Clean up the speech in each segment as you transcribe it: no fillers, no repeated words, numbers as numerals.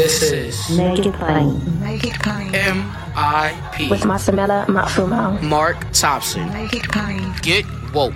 This is Make It Plain. Make It Plain. MIP With Masamela Matfumo. Mark Thompson. Make It Plain. Get woke.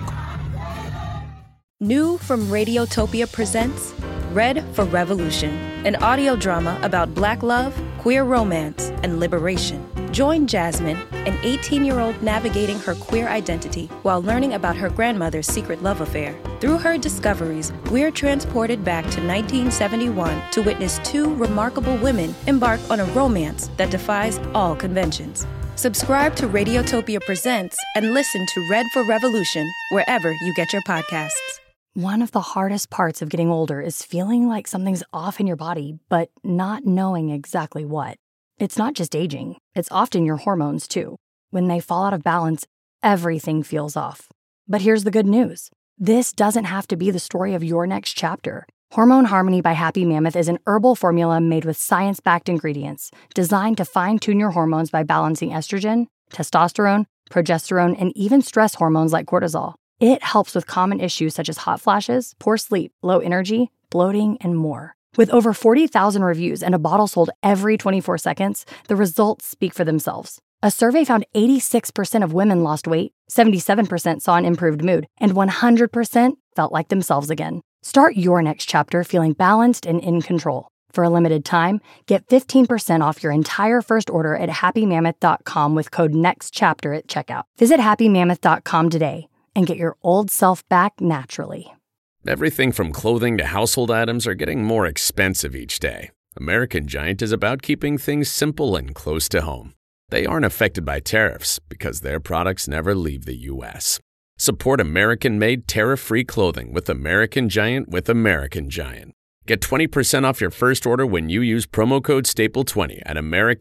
New from Radiotopia presents Red for Revolution, an audio drama about Black love, queer romance, and liberation. Join Jasmine, an 18-year-old navigating her queer identity while learning about her grandmother's secret love affair. Through her discoveries, we're transported back to 1971 to witness two remarkable women embark on a romance that defies all conventions. Subscribe to Radiotopia Presents and listen to Red for Revolution wherever you get your podcasts. One of the hardest parts of getting older is feeling like something's off in your body, but not knowing exactly what. It's not just aging, it's often your hormones too. When they fall out of balance, everything feels off. But here's the good news. This doesn't have to be the story of your next chapter. Hormone Harmony by Happy Mammoth is an herbal formula made with science-backed ingredients designed to fine-tune your hormones by balancing estrogen, testosterone, progesterone, and even stress hormones like cortisol. It helps with common issues such as hot flashes, poor sleep, low energy, bloating, and more. With over 40,000 reviews and a bottle sold every 24 seconds, the results speak for themselves. A survey found 86% of women lost weight, 77% saw an improved mood, and 100% felt like themselves again. Start your next chapter feeling balanced and in control. For a limited time, get 15% off your entire first order at happymammoth.com with code NEXTCHAPTER at checkout. Visit happymammoth.com today and get your old self back naturally. Everything from clothing to household items are getting more expensive each day. American Giant is about keeping things simple and close to home. They aren't affected by tariffs because their products never leave the U.S. Support American-made tariff-free clothing with American Giant with American Giant. Get 20% off your first order when you use promo code STAPLE20 at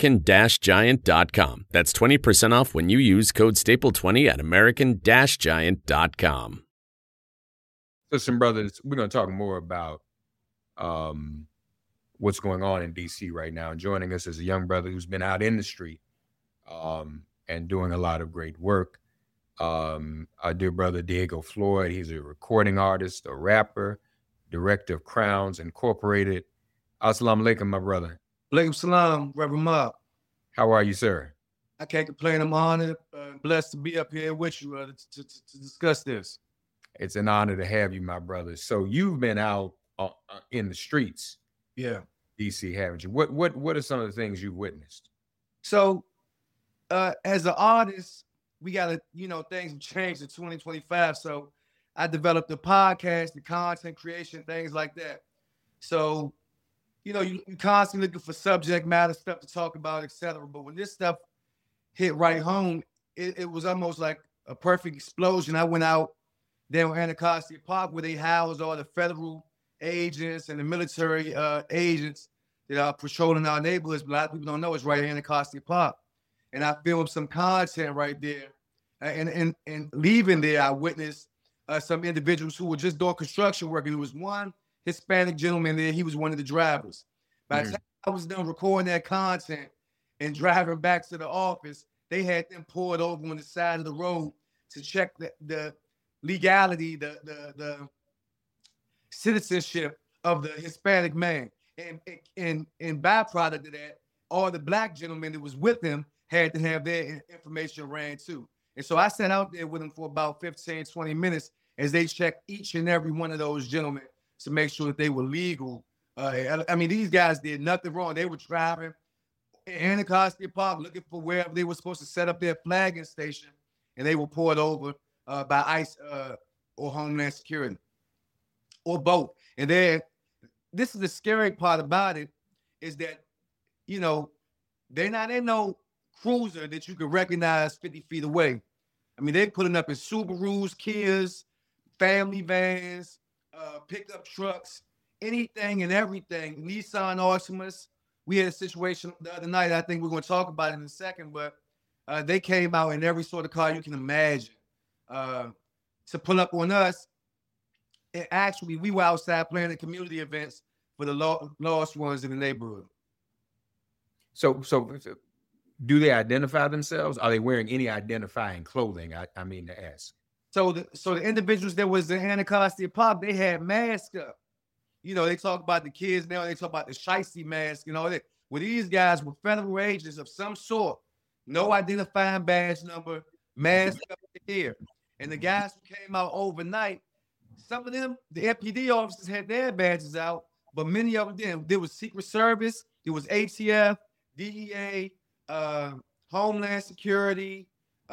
american-giant.com. That's 20% off when you use code STAPLE20 at american-giant.com. Listen, brothers, we're going to talk more about what's going on in D.C. right now. And joining us is a young brother who's been out in the street and doing a lot of great work. Our dear brother, Diego Floyd, he's a recording artist, a rapper, director of Crowns Incorporated. Assalamu alaikum, my brother. Alaikum salam, Reverend Mob. How are you, sir? I can't complain. I'm honored, blessed to be up here with you to discuss this. It's an honor to have you, my brother. So you've been out in the streets, DC, haven't you? What are some of the things you've witnessed? So, as an artist, we gotta, things have changed in 2025. So, I developed a podcast, the content creation, things like that. So, you constantly looking for subject matter stuff to talk about, etc. But when this stuff hit right home, it was almost like a perfect explosion. I went out there on Anacostia Park where they house all the federal agents and the military agents that are patrolling our neighborhoods. But a lot of people don't know it's right at Anacostia Park. And I filmed some content right there. And leaving there, I witnessed some individuals who were just doing construction work. And there was one Hispanic gentleman there. He was one of the drivers. By the time I was done recording that content and driving back to the office, they had them pulled over on the side of the road to check the legality, the citizenship of the Hispanic man. And byproduct of that, all the black gentlemen that was with him had to have their information ran too. And so I sat out there with them for about 15, 20 minutes as they checked each and every one of those gentlemen to make sure that they were legal. I mean, these guys did nothing wrong. They were driving in Anacostia Park looking for wherever they were supposed to set up their flagging station, and they were pulled over by ICE or Homeland Security, or both. And then this is the scary part about it, is that, they're not in no cruiser that you can recognize 50 feet away. I mean, they're putting up in Subarus, Kias, family vans, pickup trucks, anything and everything. Nissan Altimas. We had a situation the other night, I think we're going to talk about it in a second, but they came out in every sort of car you can imagine to pull up on us. And actually, we were outside planning community events for the lost ones in the neighborhood. So do they identify themselves? Are they wearing any identifying clothing? I mean to ask. So the individuals that was in Anacostia Park, they had masks up. you know, they talk about the kids now, they talk about the shiesty mask, you know, well, these guys were federal agents of some sort, no identifying badge number, mask up here. And the guys who came out overnight, some of them, the FPD officers had their badges out, but many of them didn't. There was Secret Service, there was ATF, DEA, Homeland Security.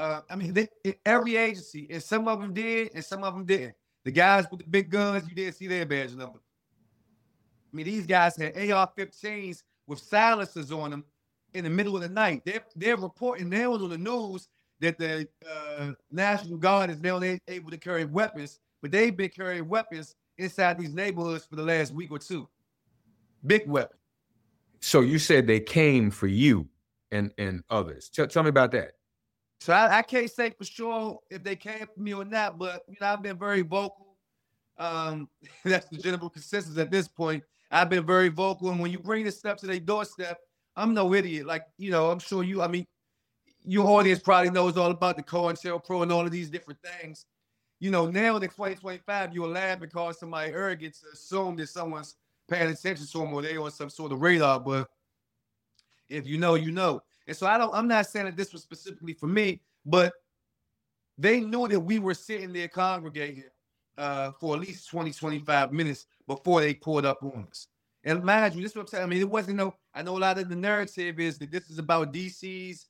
Every agency, and some of them did, and some of them didn't. The guys with the big guns, you didn't see their badge number. I mean, these guys had AR-15s with silencers on them in the middle of the night. They're reporting now on the news that the National Guard is now able to carry weapons, but they've been carrying weapons inside these neighborhoods for the last week or two. Big weapon. So you said they came for you and others. Tell me about that. So I can't say for sure if they came for me or not, but you know, I've been very vocal. That's the general consensus at this point. I've been very vocal, and when you bring this stuff to their doorstep, I'm no idiot. Like, you know, I'm sure your audience probably knows all about the COINTELPRO and all of these different things. You know, now in 2025, you're allowed because somebody arrogant to assume that someone's paying attention to them or they on some sort of radar. But if you know, you know. And so I'm not saying that this was specifically for me, but they knew that we were sitting there congregating for at least 20, 25 minutes before they pulled up on us. And mind you, this is what I'm saying. I mean, it wasn't I know a lot of the narrative is that this is about DC's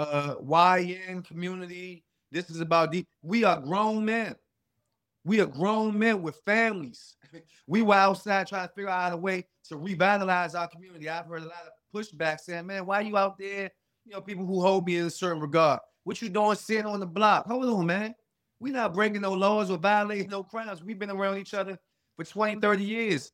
YN community. This is about we are grown men. We are grown men with families. We were outside trying to figure out a way to revitalize our community. I've heard a lot of pushback saying, man, why you out there? You know, people who hold me in a certain regard. What you doing sitting on the block? Hold on, man. We're not breaking no laws or violating no crimes. We've been around each other for 20, 30 years.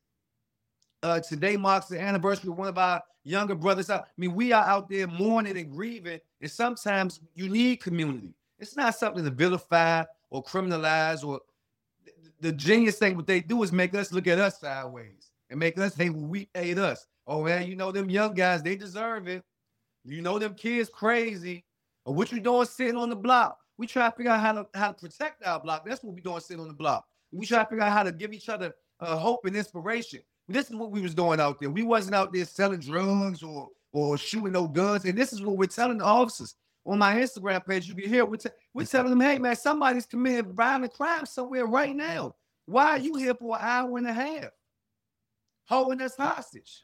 Today marks the anniversary of one of our younger brothers. I mean, we are out there mourning and grieving, and sometimes you need community. It's not something to vilify or criminalize. Or the genius thing what they do is make us look at us sideways and make us hate when we hate us. Oh, man, you know them young guys, they deserve it. You know them kids crazy. Or what you doing sitting on the block? We try to figure out how to protect our block. That's what we doing sitting on the block. We try to figure out how to give each other hope and inspiration. This is what we was doing out there. We wasn't out there selling drugs or shooting no guns. And this is what we're telling the officers. On my Instagram page, you can hear we're telling them, hey, man, somebody's committing violent crime somewhere right now. Why are you here for an hour and a half holding us hostage?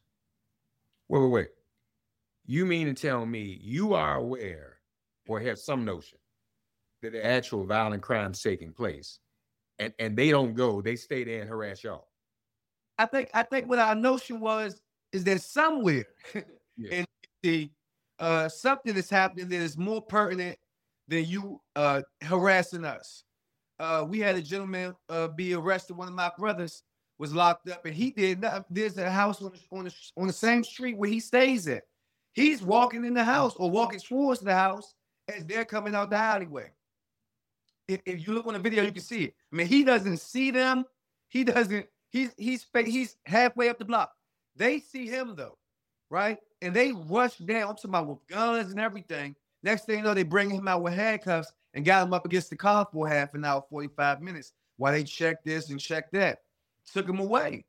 Wait. You mean to tell me you are aware or have some notion that the actual violent crime's taking place and they don't go, they stay there and harass y'all? I think what our notion is that somewhere in the something is happening that is more pertinent than you harassing us. We had a gentleman be arrested. One of my brothers was locked up, and he did not. There's a house on the same street where he stays at. He's walking in the house or walking towards the house as they're coming out the alleyway. If you look on the video, you can see it. I mean, he doesn't see them. He doesn't. He's halfway up the block. They see him though, right? And they rush down. I'm talking about with guns and everything. Next thing you know, they bring him out with handcuffs and got him up against the car for half an hour, 45 minutes, while they check this and check that. Took him away.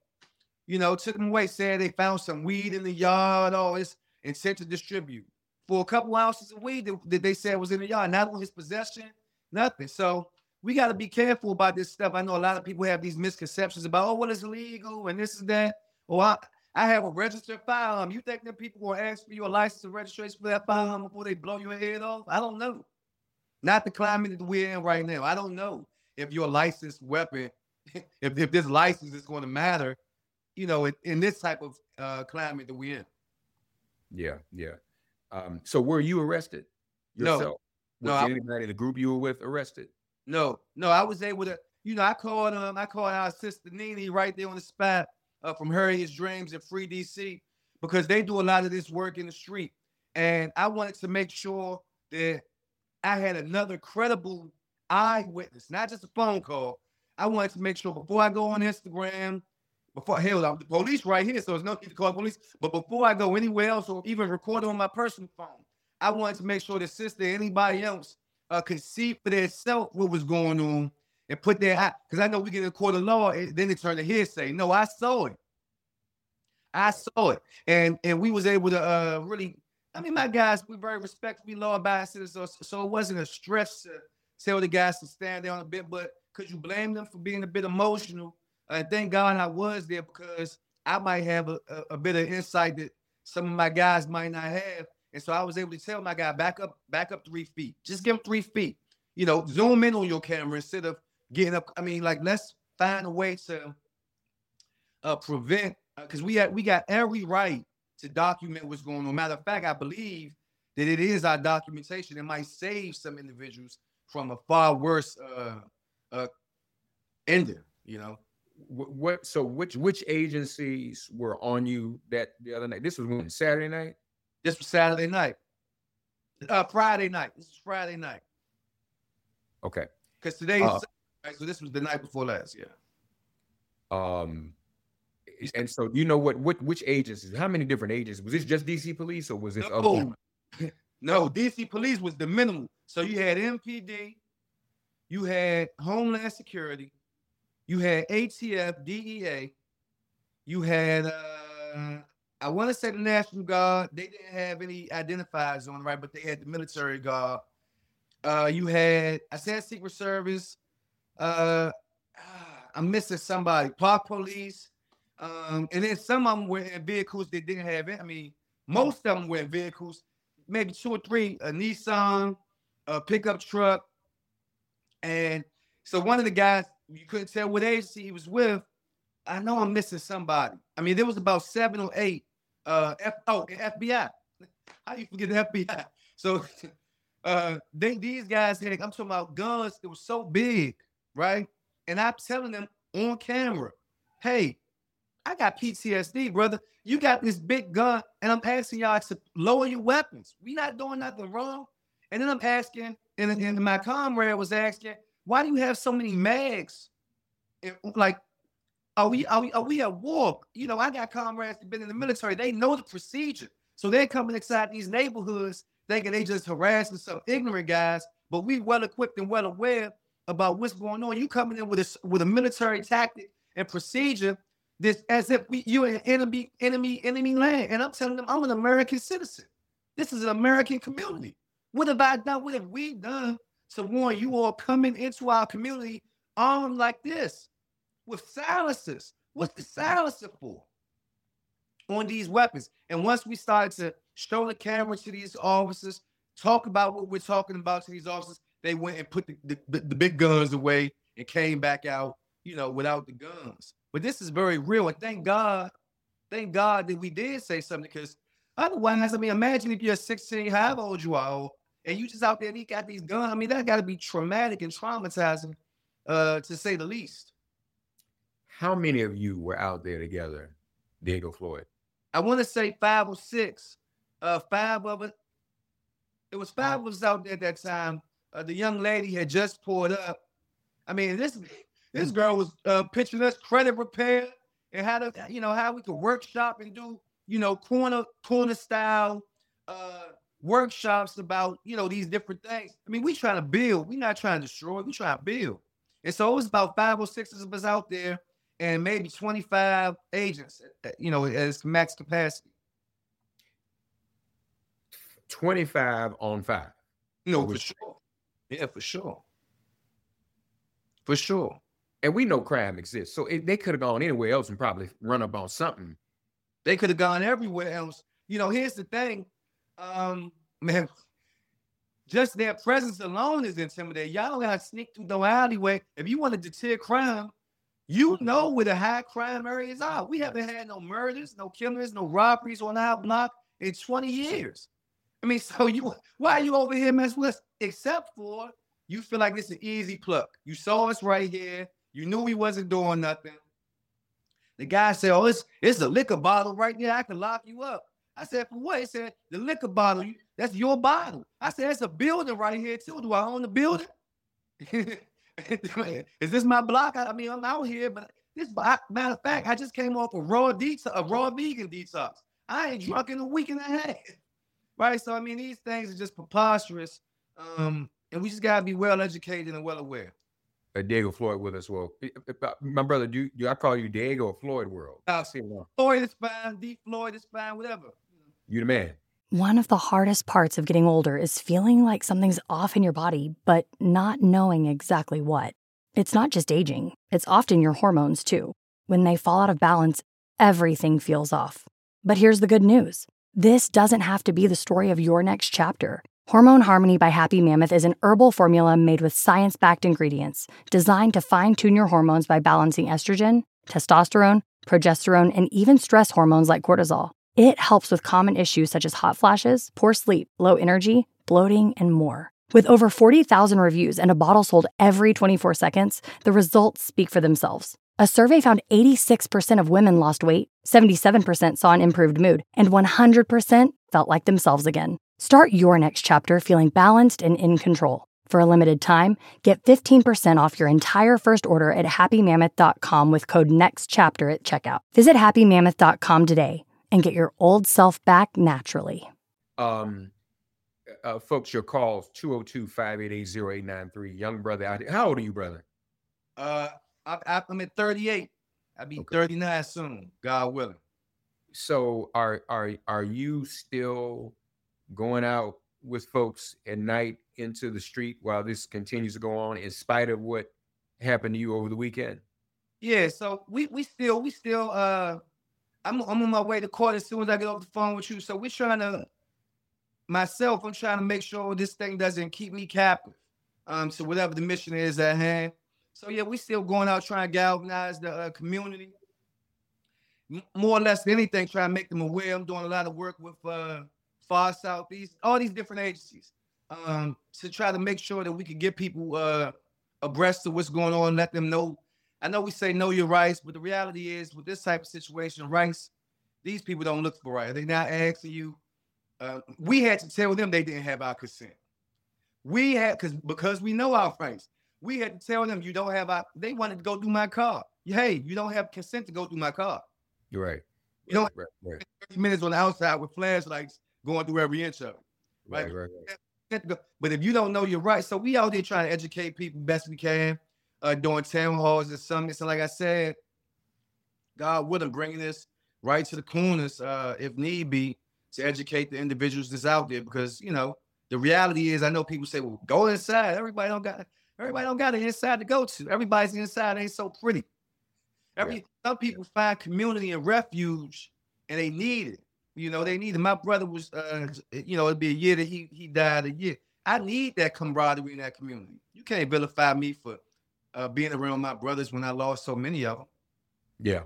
Said they found some weed in the yard, all this, intent to distribute. For a couple ounces of weed that they said was in the yard, not on his possession, nothing. So we got to be careful about this stuff. I know a lot of people have these misconceptions about, what is illegal and this and that. Or I have a registered firearm. You think that people will ask for your license and registration for that firearm before they blow your head off? I don't know. Not the climate that we're in right now. I don't know if your licensed weapon, if this license is going to matter, in this type of climate that we're in. Yeah. So were you arrested yourself? No. Was anybody in the group you were with arrested? No, I was able to, I called our sister Nene right there on the spot from Harriet's Dreams at Free DC, because they do a lot of this work in the street. And I wanted to make sure that I had another credible eyewitness, not just a phone call. I wanted to make sure before I go on Instagram, the police right here, so there's no need to call police. But before I go anywhere else or even record on my personal phone, I wanted to make sure that sister, anybody else, could see for themselves what was going on and put their eye. Because I know we get in a court of law, then it turned to hearsay. No, I saw it. I saw it, and we was able to really. I mean, my guys, we very respectful, we law abiding citizens, so it wasn't a stretch to tell the guys to stand there on a bit. But could you blame them for being a bit emotional? And thank God I was there because I might have a bit of insight that some of my guys might not have, and so I was able to tell my guy back up 3 feet, just give him 3 feet. You know, zoom in on your camera instead of getting up. I mean, like let's find a way to prevent. Because we got every right to document what's going on. Matter of fact, I believe that it is our documentation that might save some individuals from a far worse ending. You know, What? So which agencies were on you that the other night? This was when, Saturday night. this was Saturday night, Friday night. This is Friday night Okay. because today's Saturday, so this was the night before last. Yeah. And so you know which agencies? How many different agencies? Was this just DC Police or was this other? No, no, DC Police was the minimum. So you had MPD, you had Homeland Security, you had ATF, DEA, you had I want to say the National Guard. They didn't have any identifiers on, right, but they had the military guard. You had, I said Secret Service. I'm missing somebody. Park Police. And then some of them were in vehicles that didn't have it. I mean, most of them were in vehicles, maybe 2 or 3, a Nissan, a pickup truck. And so one of the guys, you couldn't tell what agency he was with. I know I'm missing somebody. I mean, there was about 7 or 8. FBI. How you forget the FBI? So these guys had, I'm talking about guns that were so big, right? And I'm telling them on camera, hey, I got PTSD, brother. You got this big gun, and I'm asking y'all to lower your weapons. We not doing nothing wrong. And then I'm asking, and my comrade was asking, why do you have so many mags? And like, are we at war? You know, I got comrades that been in the military. They know the procedure. So they're coming inside these neighborhoods thinking they just harassing some ignorant guys, but we well equipped and well aware about what's going on. You coming in with a military tactic and procedure this as if you're in enemy land. And I'm telling them I'm an American citizen. This is an American community. What have I done? What have we done to warn you all coming into our community armed like this with silencers? What's the silencer for on these weapons? And once we started to show the camera to these officers, talk about what we're talking about to these officers, they went and put the big guns away and came back out, you know, without the guns. But this is very real. And thank God that we did say something, because otherwise, I mean, imagine if you're 16, however old you are, and you just out there and you got these guns. I mean, that got to be traumatic and traumatizing, to say the least. How many of you were out there together, Diego Floyd? I want to say 5 or 6. 5 of us. It was 5 of us out there at that time. The young lady had just pulled up. I mean, this girl was pitching us credit repair and how we could workshop and do, you know, corner style workshops about, you know, these different things. I mean, we trying to build. We're not trying to destroy. We trying to build. And so it was about 5 or 6 of us out there, and maybe 25 agents, you know, as max capacity. 25 on 5. No, for sure. Yeah, for sure. For sure. And we know crime exists. So they could have gone anywhere else and probably run up on something. They could have gone everywhere else. You know, here's the thing. Man, just their presence alone is intimidating. Y'all don't gotta sneak through no alleyway. If you want to deter crime, you know where the high crime areas are. We haven't had no murders, no killings, no robberies on our block in 20 years. I mean, so why are you over here messing with us? Except for you feel like it's an easy pluck. You saw us right here. You knew we wasn't doing nothing. The guy said, oh, it's a liquor bottle right there. I can lock you up. I said, for what? He said, the liquor bottle, that's your bottle. I said, it's a building right here too. Do I own the building? Is this my block? I mean, I'm out here, but matter of fact, I just came off a raw vegan detox. I ain't drunk in a week and a half. Right? So, I mean, these things are just preposterous. And we just got to be well educated and well aware. Diego Floyd with us. Well, my brother, do I call you Diego or Floyd World? I'll see. Floyd is fine. D. Floyd is fine. Whatever. You the man. One of the hardest parts of getting older is feeling like something's off in your body, but not knowing exactly what. It's not just aging, it's often your hormones too. When they fall out of balance, everything feels off. But here's the good news. This doesn't have to be the story of your next chapter. Hormone Harmony by Happy Mammoth is an herbal formula made with science-backed ingredients designed to fine-tune your hormones by balancing estrogen, testosterone, progesterone, and even stress hormones like cortisol. It helps with common issues such as hot flashes, poor sleep, low energy, bloating, and more. With over 40,000 reviews and a bottle sold every 24 seconds, the results speak for themselves. A survey found 86% of women lost weight, 77% saw an improved mood, and 100% felt like themselves again. Start your next chapter feeling balanced and in control. For a limited time, get 15% off your entire first order at happymammoth.com with code NEXTCHAPTER at checkout. Visit happymammoth.com today and get your old self back naturally. Folks, your calls 202-588-0893. Young brother out here. How old are you, brother? I'm at 38. I'll be 39 soon, God willing. So are you still going out with folks at night into the street while this continues to go on in spite of what happened to you over the weekend? Yeah, so we still I'm on my way to court as soon as I get off the phone with you. So I'm trying to make sure this thing doesn't keep me captive. So whatever the mission is at hand. So yeah, we still going out trying to galvanize the community. More or less than anything, trying to make them aware. I'm doing a lot of work with Far Southeast, all these different agencies, to try to make sure that we can get people abreast of what's going on, let them know. I know we say know your rights, but the reality is with this type of situation, rights, these people don't look for rights. They're not asking you. We had to tell them they didn't have our consent. We had, because we know our rights. We had to tell them you don't have they wanted to go through my car. Hey, you don't have consent to go through my car. You're right. You know, right. 30 minutes on the outside with flashlights going through every inch of it. Right. But if you don't know your rights, so we out there trying to educate people best we can, doing town halls and summits. And like I said, God willing, bringing this right to the corners, if need be, to educate the individuals that's out there. Because, you know, the reality is, I know people say, well, go inside. Everybody don't got an inside to go to. Everybody's inside ain't so pretty. Some people find community and refuge, and they need it. You know, they need it. My brother was, it'd be a year that he died a year. I need that camaraderie in that community. You can't vilify me for being around my brothers when I lost so many of them. Yeah.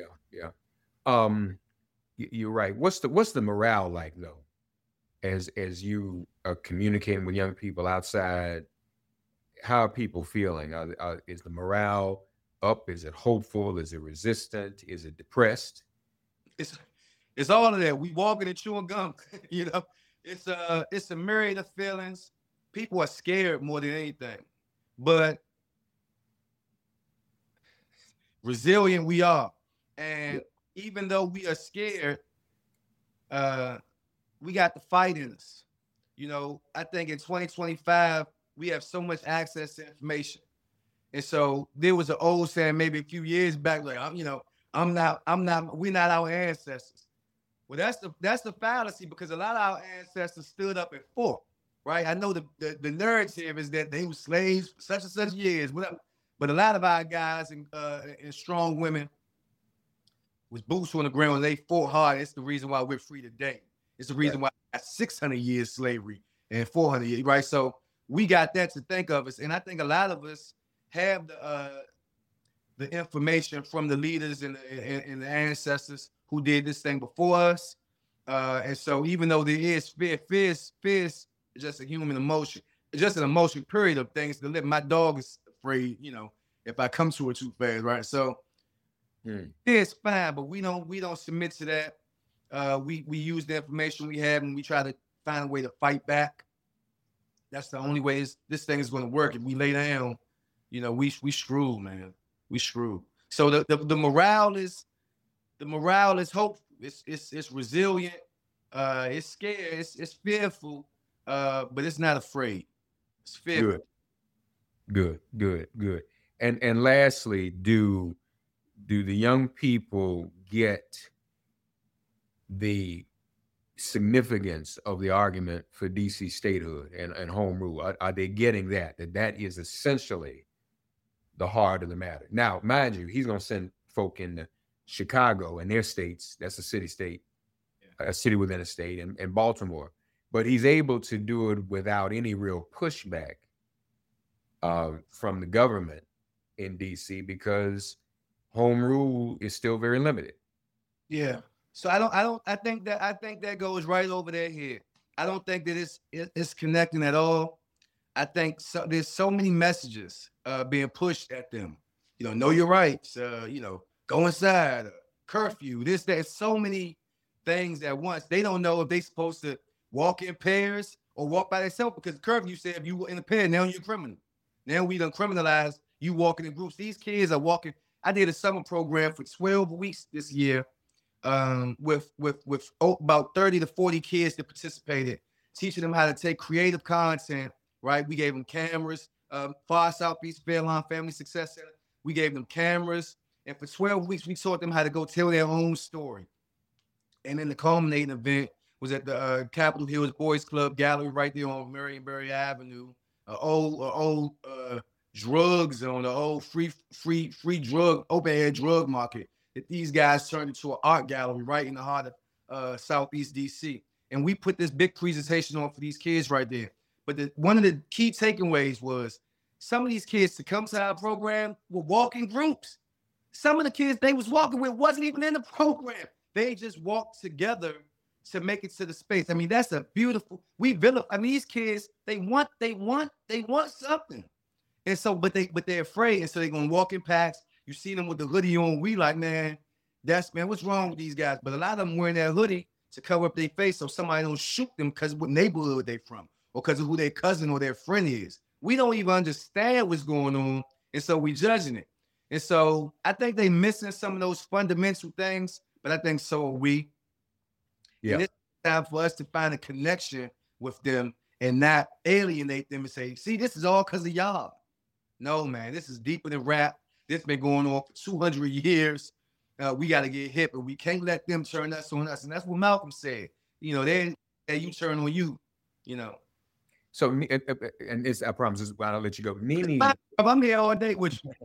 You're right. What's the morale like though, as you are communicating with young people outside? How are people feeling? Is the morale up? Is it hopeful? Is it resistant? Is it depressed? It's all of that. We walking and chewing gum. You know, it's a myriad of feelings. People are scared more than anything, but resilient we are. And even though we are scared, we got the fight in us. You know, I think in 2025, we have so much access to information. And so there was an old saying maybe a few years back, like, we're not our ancestors. Well, that's the fallacy, because a lot of our ancestors stood up and fought, right? I know the narrative is that they were slaves for such and such years, whatever. But a lot of our guys and strong women was boots on the ground. They fought hard. It's the reason why we're free today. It's the reason why we got 600 years slavery and 400 years, right? So we got that to think of us. And I think a lot of us have the information from the leaders and the ancestors who did this thing before us. And so even though there is fear is just a human emotion. It's just an emotion period of things to live. My dog is afraid, if I come to her too fast, right? So it's fine, but we don't submit to that. We use the information we have, and we try to find a way to fight back. That's the only way this thing is going to work. If we lay down, we screwed, man. We screwed. So the morale is hopeful. It's resilient. It's scared. It's fearful. But it's not afraid. It's fearful. Good. And lastly, do the young people get the significance of the argument for DC statehood and home rule? Are they getting that is essentially the heart of the matter? Now, mind you, he's going to send folk into Chicago and their states. That's a city-state, a city within a state, and Baltimore. But he's able to do it without any real pushback from the government in DC because home rule is still very limited. Yeah. So I think that goes right over their head. I don't think that it's connecting at all. I think there's so many messages being pushed at them. Know your rights. Go inside. Curfew. This, that. So many things at once. They don't know if they're supposed to walk in pairs or walk by themselves because curfew said if you were in a pair, now you're a criminal. Now we done criminalized you walking in groups. These kids are walking. I did a summer program for 12 weeks this year with about 30 to 40 kids that participated, teaching them how to take creative content, right? We gave them cameras, Far Southeast Fairlawn Family Success Center. We gave them cameras. And for 12 weeks, we taught them how to go tell their own story. And then the culminating event was at the Capitol Hills Boys Club Gallery right there on Marionberry Avenue. Old drug zone, the old free drug, open air drug market that these guys turned into an art gallery right in the heart of Southeast DC. And we put this big presentation on for these kids right there. But one of the key takeaways was some of these kids to come to our program were walking groups. Some of the kids they was walking with wasn't even in the program. They just walked together to make it to the space. I mean, that's a beautiful, these kids, they want something. And so, but they're afraid. And so they're going to walk in packs. You see them with the hoodie on. We like, man, what's wrong with these guys? But a lot of them wearing that hoodie to cover up their face so somebody don't shoot them because of what neighborhood they from or because of who their cousin or their friend is. We don't even understand what's going on. And so we judging it. And so I think they missing some of those fundamental things, but I think so are we. Yeah. And it's time for us to find a connection with them and not alienate them and say, see, this is all because of y'all. No, man, this is deeper than rap. This been going on for 200 years. We got to get hip, and we can't let them turn us on us. And that's what Malcolm said. They you turn on you, So, and it's, I promise, I'll let you go. Nene. I'm here all day with you.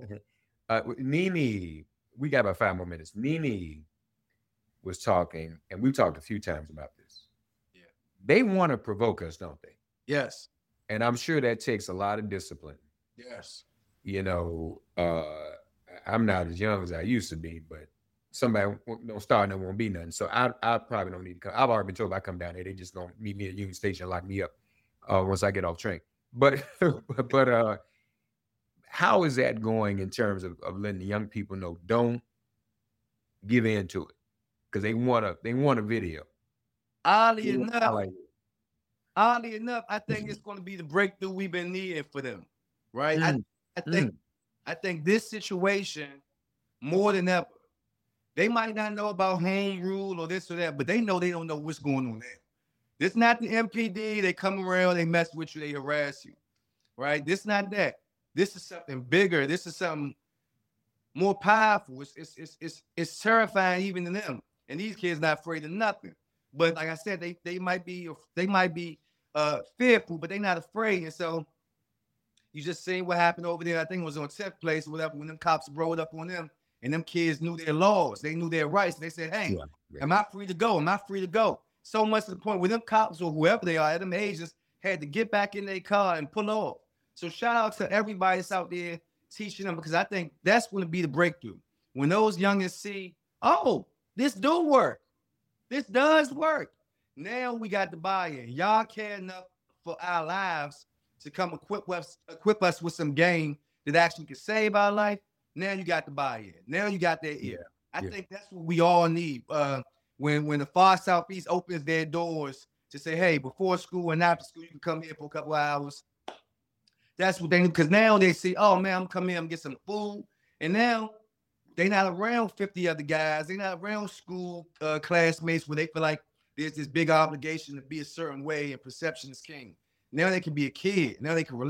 Nene, we got about 5 more minutes. Nene was talking, and we've talked a few times about this. Yeah. They want to provoke us, don't they? Yes. And I'm sure that takes a lot of discipline. Yes. I'm not as young as I used to be, but somebody don't start and there won't be nothing. So I probably don't need to come. I've already been told if I come down there, they just gonna meet me at Union Station and lock me up once I get off train. But how is that going in terms of letting the young people know don't give in to it? Because they want a video. Oddly enough, I think it's going to be the breakthrough we've been needing for them, right? I think this situation more than ever, they might not know about home rule or this or that, but they don't know what's going on there. This not the MPD. They come around, they mess with you, they harass you, right? This not that. This is something bigger. This is something more powerful. It's terrifying even to them. And these kids not afraid of nothing. But like I said, they might be fearful, but they're not afraid. And so you just seen what happened over there. I think it was on 10th place or whatever, when them cops rolled up on them and them kids knew their laws. They knew their rights. They said, hey, am I free to go? Am I free to go? So much to the point where them cops or whoever they are, them agents had to get back in their car and pull off. So shout out to everybody that's out there teaching them, because I think that's going to be the breakthrough. When those youngins see, oh, this do work. This does work. Now we got the buy-in. Y'all care enough for our lives to come equip us with some game that actually can save our life. Now you got the buy-in. Now you got their ear. I think that's what we all need. When the Far Southeast opens their doors to say, hey, before school and after school, you can come here for a couple of hours. That's what they need, because now they see, oh, man, I'm coming here, I'm get some food. And now they not around 50 other guys. They not around school classmates where they feel like there's this big obligation to be a certain way and perception is king. Now they can be a kid. Now they can relax.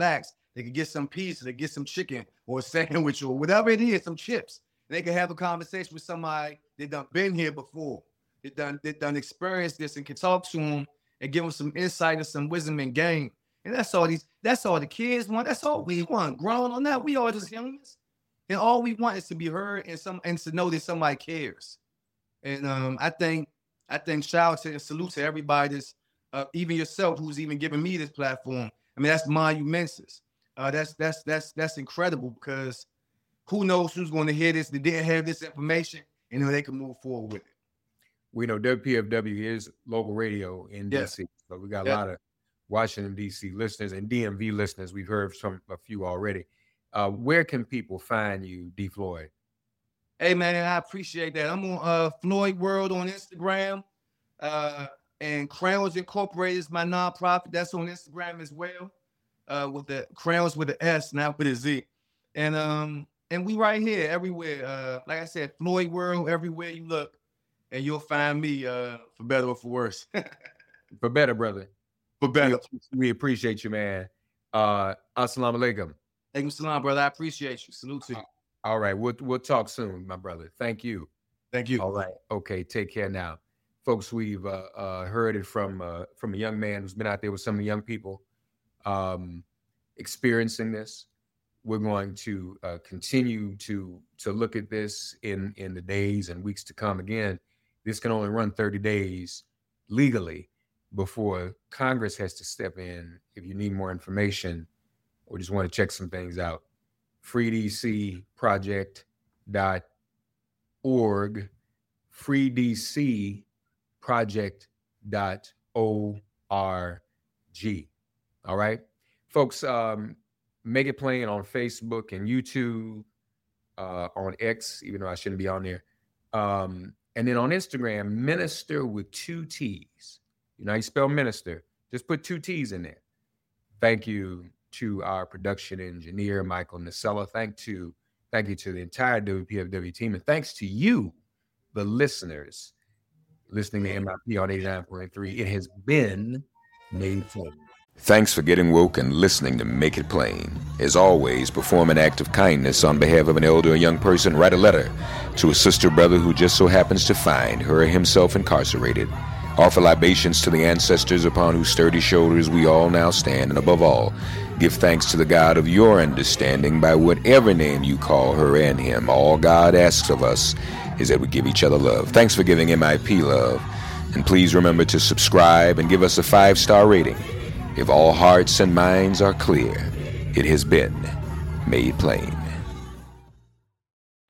They could get some pizza, they get some chicken or a sandwich or whatever it is, some chips. They could have a conversation with somebody that done been here before. They done experienced this and can talk to them and give them some insight and some wisdom and game. And that's all the kids want. That's all we want. Grown on that, we all just youngins. And all we want is to be heard and to know that somebody cares. And I think shout out and salute to everybody that's even yourself who's even giving me this platform. I mean, that's monumentous. That's incredible because who knows who's going to hear this that didn't have this information and then they can move forward with it. We know WPFW is local radio in DC, so we got a lot of Washington, D.C. listeners and DMV listeners. We've heard from a few already. Where can people find you, D. Floyd? Hey, man, I appreciate that. I'm on Floyd World on Instagram. And Crayons Incorporated is my nonprofit. That's on Instagram as well. With the Crayons with the S, not with a Z. And we right here everywhere. Like I said, Floyd World, everywhere you look. And you'll find me for better or for worse. For better, brother. For better. We appreciate you, man. Assalamu alaikum. Alaikum salam, brother. I appreciate you. Salute to you. All right. We'll talk soon, my brother. Thank you. Thank you. All right. Okay. Take care now. Folks, we've heard it from a young man who's been out there with some of the young people experiencing this. We're going to continue to look at this in the days and weeks to come. Again, this can only run 30 days legally before Congress has to step in. If you need more information or just want to check some things out, freedcproject.org, freedcproject.org. All right, folks, make it plain on Facebook and YouTube, on X, even though I shouldn't be on there. And then on Instagram, Minister with 2 T's. You know how you spell minister? Just put 2 T's in there. Thank you to our production engineer, Michael Nacella. Thank you to the entire WPFW team. And thanks to you, the listeners, listening to MIP on 89.3. It has been made plain. Thanks for getting woke and listening to Make It Plain. As always, perform an act of kindness on behalf of an elder or young person. Write a letter to a sister or brother who just so happens to find her or himself incarcerated. Offer libations to the ancestors upon whose sturdy shoulders we all now stand. And above all, give thanks to the God of your understanding by whatever name you call her and him. All God asks of us is that we give each other love. Thanks for giving MIP love. And please remember to subscribe and give us a 5-star rating. If all hearts and minds are clear, it has been made plain.